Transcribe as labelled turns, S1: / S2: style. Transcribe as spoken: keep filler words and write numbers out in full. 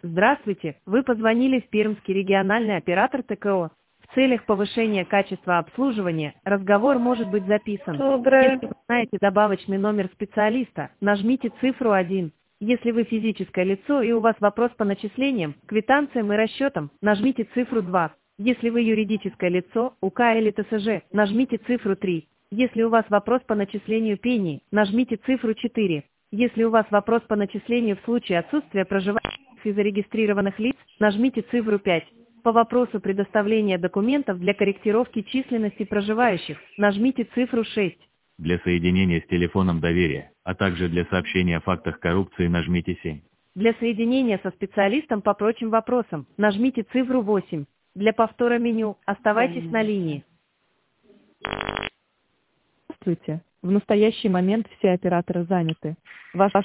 S1: Здравствуйте, вы позвонили в Пермский региональный оператор Т К О. В целях повышения качества обслуживания разговор может быть записан.
S2: Доброе.
S1: Если вы знаете добавочный номер специалиста, нажмите цифру один. Если вы физическое лицо и у вас вопрос по начислениям, квитанциям и расчетам, нажмите цифру два. Если вы юридическое лицо, У К или Т С Ж, нажмите цифру три. Если у вас вопрос по начислению пени, нажмите цифру четыре. Если у вас вопрос по начислению в случае отсутствия проживания и зарегистрированных лиц, нажмите цифру пять. По вопросу предоставления документов для корректировки численности проживающих, нажмите цифру шесть.
S3: Для соединения с телефоном доверия, а также для сообщения о фактах коррупции нажмите семь.
S1: Для соединения со специалистом по прочим вопросам, нажмите цифру восемь. Для повтора меню оставайтесь на линии.
S2: Здравствуйте. В настоящий момент все операторы заняты. Ваш